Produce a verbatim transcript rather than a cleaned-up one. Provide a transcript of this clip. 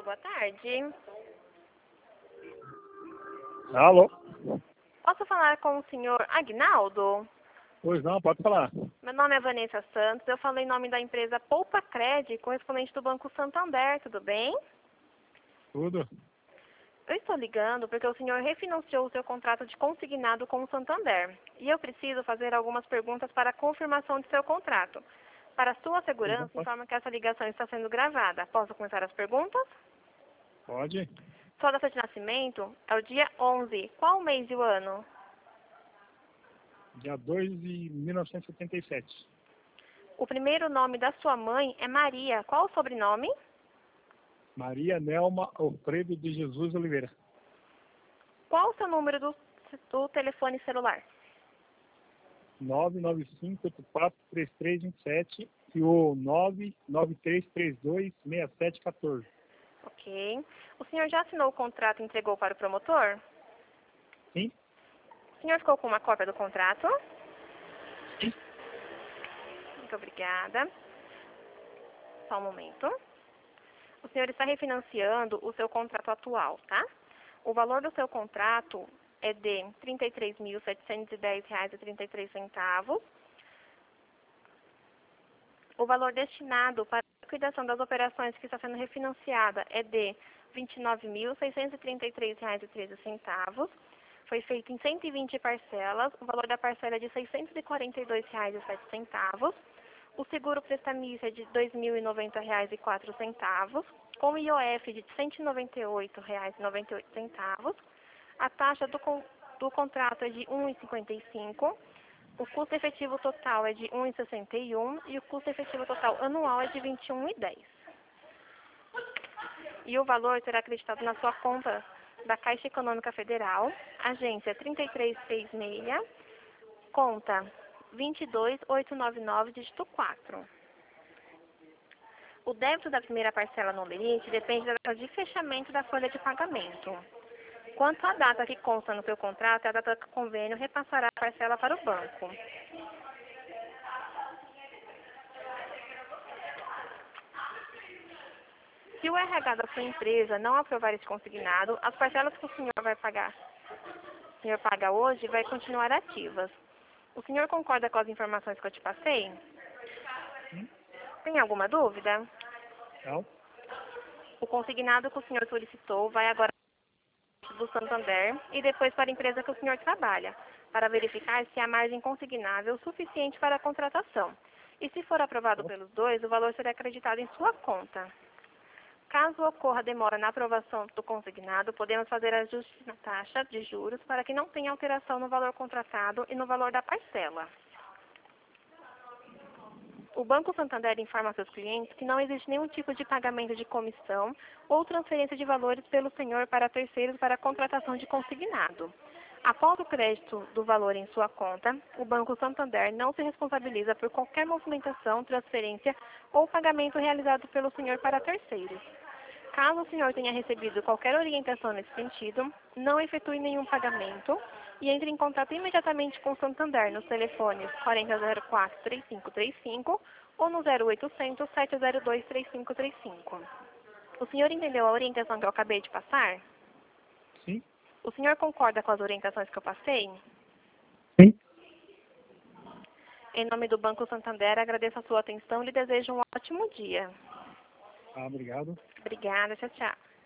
boa tarde. Alô? Posso falar com o senhor Agnaldo? Pois não, pode falar. Meu nome é Vanessa Santos, eu falo em nome da empresa Poupa Cred, correspondente do Banco Santander, tudo bem? Tudo? Eu estou ligando porque o senhor refinanciou o seu contrato de consignado com o Santander. E eu preciso fazer algumas perguntas para a confirmação de seu contrato. Para sua segurança, informa que essa ligação está sendo gravada. Posso começar as perguntas? Pode. Sua data de nascimento é o dia onze. Qual o mês e o ano? Dia dois de mil novecentos e setenta e sete. O primeiro nome da sua mãe é Maria. Qual o sobrenome? Maria Nelma Alfredo de Jesus Oliveira. Qual o seu número do, do telefone celular? nove nove cinco oito quatro três três dois sete e o nove nove três três dois seis sete um quatro. Ok. O senhor já assinou o contrato e entregou para o promotor? Sim? O senhor ficou com uma cópia do contrato? Sim. Muito obrigada. Só um momento. O senhor está refinanciando o seu contrato atual, tá? O valor do seu contrato é de trinta e três mil setecentos e dez reais e trinta e três centavos. O valor destinado para a liquidação das operações que está sendo refinanciada é de vinte e nove mil seiscentos e trinta e três reais e treze centavos. Foi feito em cento e vinte parcelas. O valor da parcela é de seiscentos e quarenta e dois reais e sete centavos. O seguro prestamício é de dois mil e noventa reais e quatro centavos, com I O F de cento e noventa e oito reais e noventa e oito centavos. A taxa do, con do contrato é de um real e cinquenta e cinco centavos. O custo efetivo total é de um real e sessenta e um centavos e o custo efetivo total anual é de vinte e um reais e dez centavos. E o valor será acreditado na sua conta da Caixa Econômica Federal, agência trinta e três sessenta e seis, conta vinte e dois mil oitocentos e noventa e nove, dígito quatro. O débito da primeira parcela no limite depende da data de fechamento da folha de pagamento. Quanto à data que consta no seu contrato, é a data que o convênio repassará a parcela para o banco. Se o R H da sua empresa não aprovar esse consignado, as parcelas que o senhor vai pagar, o senhor paga hoje, vai continuar ativas. O senhor concorda com as informações que eu te passei? Sim? Tem alguma dúvida? Não? O consignado que o senhor solicitou vai agora do Santander e depois para a empresa que o senhor trabalha, para verificar se há margem consignável suficiente para a contratação. E se for aprovado pelos dois, o valor será acreditado em sua conta. Caso ocorra demora na aprovação do consignado, podemos fazer ajustes na taxa de juros para que não tenha alteração no valor contratado e no valor da parcela. O Banco Santander informa a seus clientes que não existe nenhum tipo de pagamento de comissão ou transferência de valores pelo senhor para terceiros para a contratação de consignado. Após o crédito do valor em sua conta, o Banco Santander não se responsabiliza por qualquer movimentação, transferência ou pagamento realizado pelo senhor para terceiros. Caso o senhor tenha recebido qualquer orientação nesse sentido, não efetue nenhum pagamento e entre em contato imediatamente com o Santander nos telefones quarenta zero quatro, três cinco três cinco ou no zero oitocentos, sete zero dois, três cinco três cinco. O senhor entendeu a orientação que eu acabei de passar? Sim? O senhor concorda com as orientações que eu passei? Sim. Em nome do Banco Santander, agradeço a sua atenção e lhe desejo um ótimo dia. Ah, obrigado. Obrigada, tchau, tchau.